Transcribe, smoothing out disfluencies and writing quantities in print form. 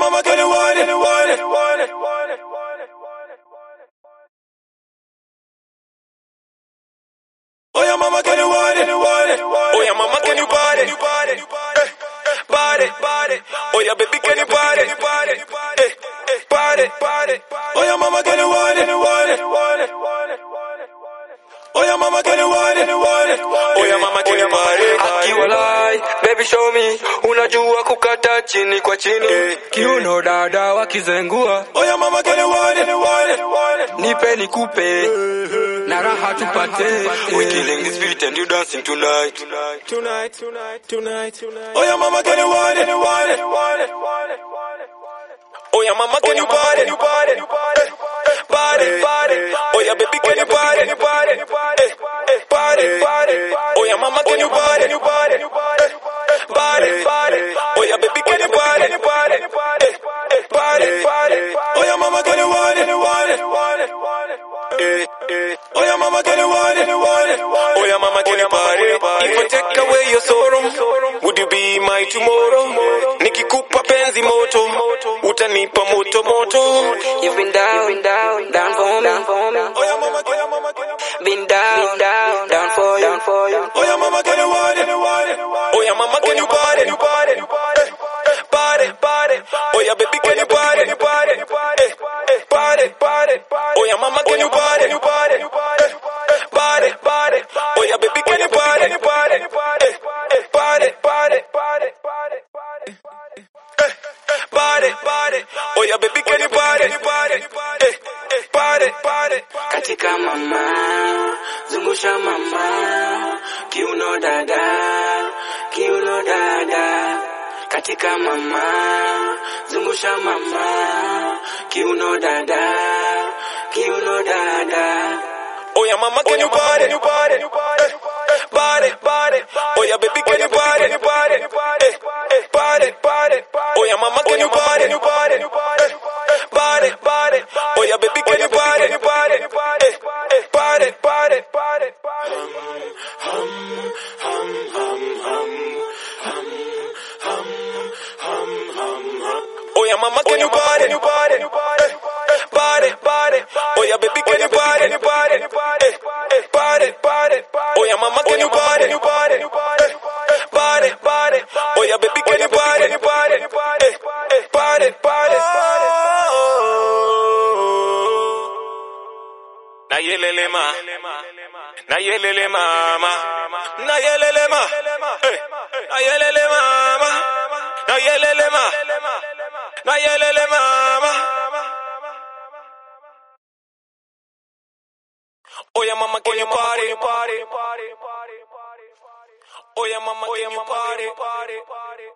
mama, can you want it? Oh yeah, mama, can you want it? Oh yeah, mama, can you party? Party. Oh yeah, baby, can you party? Party. Oh yeah, mama, can you want it? Oh yeah, mama, can you want it? Oh yeah, mama, can you party? Akiwalai, baby show me, unajua kukata chini kwa chini. Kiuno dada wakizengua. Oh yeah, mama, can you want it? Nipe nikupe, na raha tupate. We killing this beat and you dancing tonight. Oh yeah, mama, can you want it? Oh yeah, mama, can you party? Party. Oh yeah, baby, can you party? Party. Oh yeah, mama, can you party? Party. Oh yeah, baby, can you party? Party. Oh yeah, mama, can you want it? Oh yeah, mama, can you want it? Oh yeah, mama, can you party? If I take away your sorrow, would you be my tomorrow? Nikikupa penzi moto, utanipa moto. You've been down for me. Oh yeah, mama, can you Been down for you. Oh yeah, mama, can you want it? Oh yeah, mama, can you party? Party. Oh yeah, baby, can you party? Party. Oh yeah, mama, can you party? Party. Oh yeah, baby, can you party? Party. Oh yeah, baby, can you party? Party. Katika mama, zungusha mama, kiuno dada. Katika mama, zungusha mama, kiuno dada. Oh yeah, mama, can you party? Party. Oh yeah, baby, can you party? Party. Oh yeah, mama, can you party? Party. Oh yeah, baby, can you party? Party. Oh yeah, mama, can you party? Party. Oh yeah, baby, can you party? Party. Oh yeah, mama, can you party? Party. Oh yeah, baby, can you party? Party. Na yelele mama. Na yelele mama. Oh yeah, mama, can you party? Oh yeah, mama, can you party?